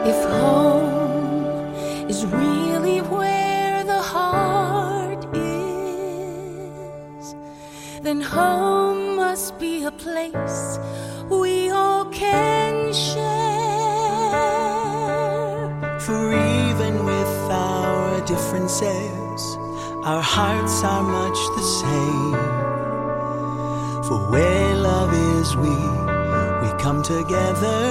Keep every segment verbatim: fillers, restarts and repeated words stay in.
If home is really where the heart is, then home must be a place we all can share. For even with our differences, our hearts are much the same. For where love is, we, we come together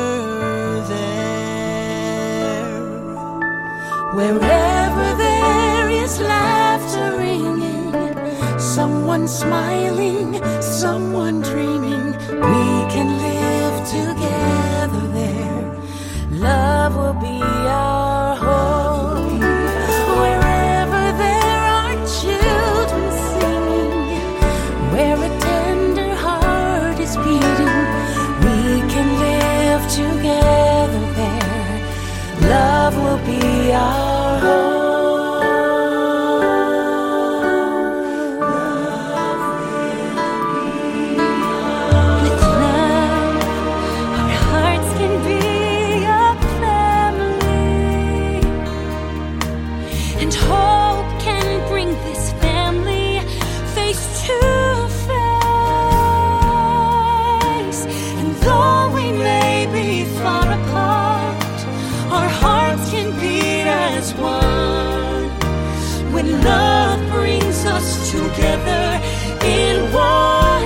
there. Wherever there is laughter ringing, someone smiling, someone dreaming, we can live together there. Love will be our home. Wherever there are children singing, where a tender heart is beating, we can live together there. Love will be our home. With love, our hearts can be a family, and hope can bring this family face to face. And though we may be far apart, our hearts can beat as one when love brings us together in one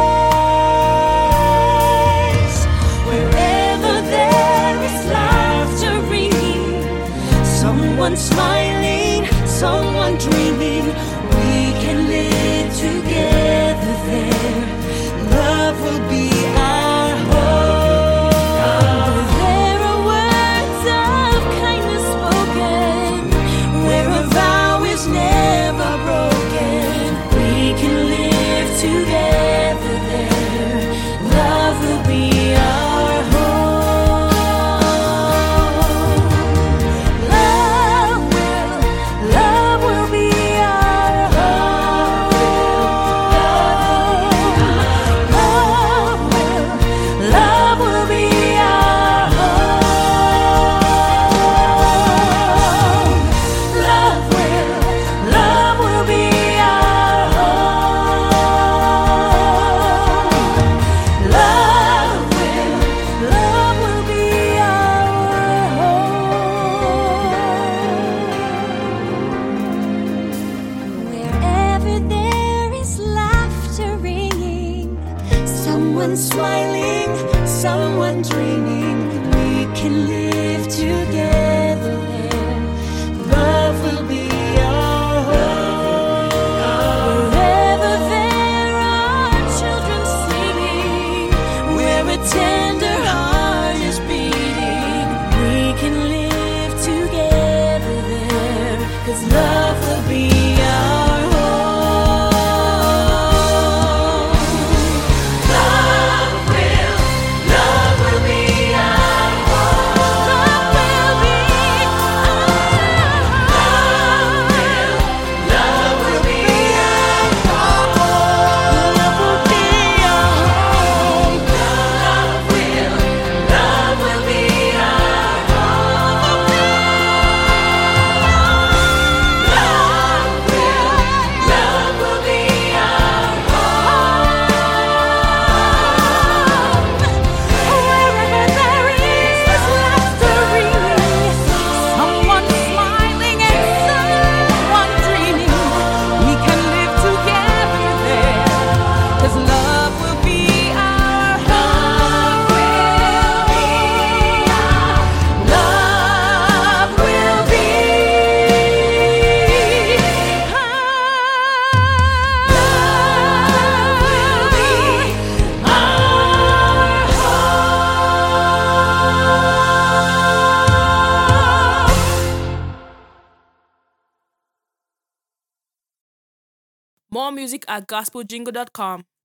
place. Wherever there is laughter ringing, someone smiling, someone dreaming, we can live together there. Love will be our home. There are words of kindness spoken, where a vow is never broken. We can live together there. Love will be our home. Love will, love will be our home. Love will, love will be our home. Love will, love will be our home. Love will, love will be our home. Wherever there is laughter ringing, someone smiling, someone dreaming, we can live together there. Love will be our home. Wherever there are children singing, where a tender heart is beating, we can live together there, 'cause love will be our home. Love will, love will be our home. Love will be our home. Love will, love will be our home. Love will be our home. Love will, love will be our home. Love will, love will be our home. Wherever there is laughter ringing, someone smiling and someone dreaming, we can live together there, 'cause love will be our home. Love will be More music at gospel jingle dot com.